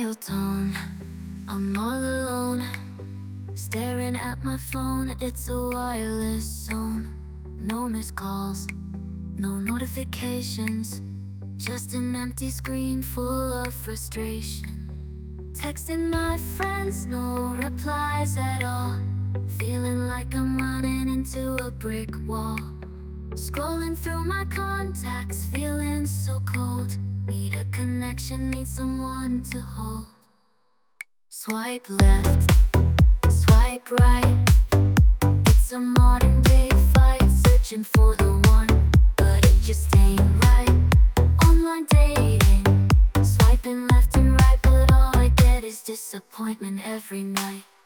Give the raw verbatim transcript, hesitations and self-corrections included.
dial tone, I'm all alone, staring at my phone. It's a wireless zone. No missed calls, no notifications, just an empty screen full of frustration. Texting my friends, no replies at all, feeling like I'm running into a brick wall. Scrolling through my contacts, feeling so cold. Need a connection, need someone to hold. Swipe left, swipe right. It's a modern day fight, searching for the one, but it just ain't right. Online dating, swiping left and right, but all I get is disappointment every night.